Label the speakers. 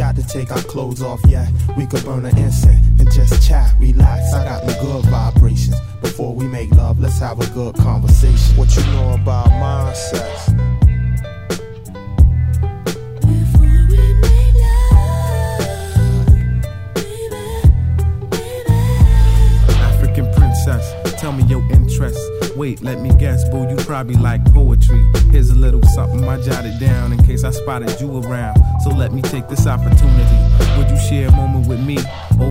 Speaker 1: got to take our clothes off, yeah. We could burn an incense and just chat, relax. I got the good vibrations. Before we make love, let's have a good conversation. What you know about mindsets?
Speaker 2: Tell me your interests. Wait, let me guess, boo, you probably like poetry. Here's a little something I jotted down in case I spotted you around. So let me take this opportunity. Would you share a moment with me?